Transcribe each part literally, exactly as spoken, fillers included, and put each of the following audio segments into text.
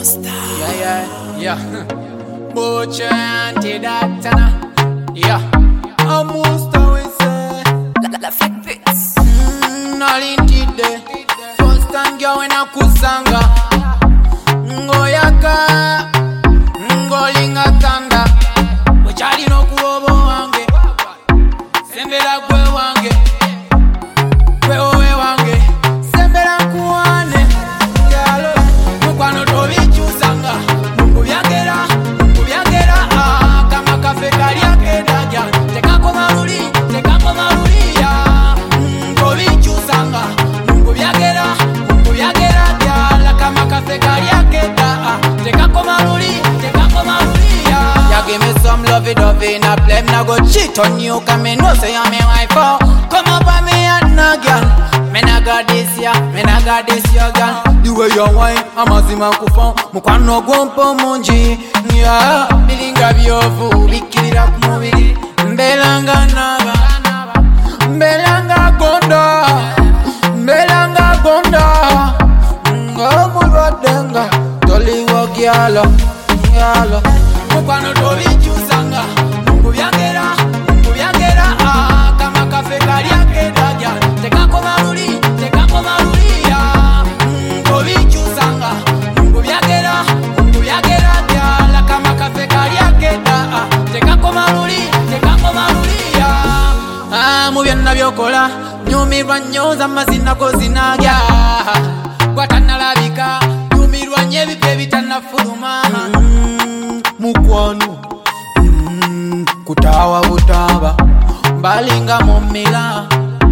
Monster. Yeah, yeah, yeah. Butcher anti-doctor. Yeah. A monster we say. La, la fake bits. Mm, nalintide. First time girl when I kusanga. Ngoyaka. Ngolinga tanda. Wechali no kuobo wange. Sembela kwe wange. Kwe owe wange. Sembela kuwane. Yalo. Mukwano tobi chusanga. Mungu byagera. Mungu byagera. Ah, kama kafe kali yake daja. Tekako maruli. Tekako maruli ya. Mm, tobi chusanga. Mungu byagera. Mungu byagera. Yala kama kafe kali yake da. Tekako maruli. Tekako maruli ya. Ya give me some lovey dovey. Na blame na go cheat on you. Cause me know say I'm a wife. Oh. Come up on me and na girl. Me na got this ya. Me na got this ya girl. The way you wine, amazima kufon. Mukwano gwompo munji. Yeah, bilinga byovu bikirira ku mubiri. Mbelanga naba, mbelanga gonda, mbelanga gonda. Ngomulwadenga, toliwo gyalo, gyalo. Mukwano tobichusanga, Mungu byagera, Mungu byagera. Ah, kama kafe kali yake daja. Tekako maruli, tekako maruli ya. Mm, tobichusanga, Mungu byagera, Mungu byagera. Yala kama kafe kali yake da. Tekako maruli, tekako maruli ya. Ah, mubyonna byokola, nyumirwa nnyo z'amazina go zinagya. Gwatanalabika, nyumirwa nnyo ebipya bitannafuluma. Mm, mukwano, mm, kutawa butaba, balinga mumila.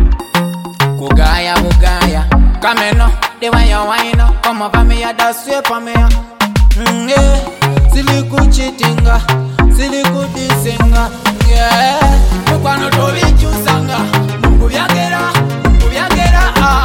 Kugaya bugaya, kameno, the way you wine up. Come over me, ya da sweep on me. Mm, yeah, siliku cheatinga, siliku disinga. Yeah, mukwano tobi chusanga, Mungu byagera, Mungu byagera. Ah,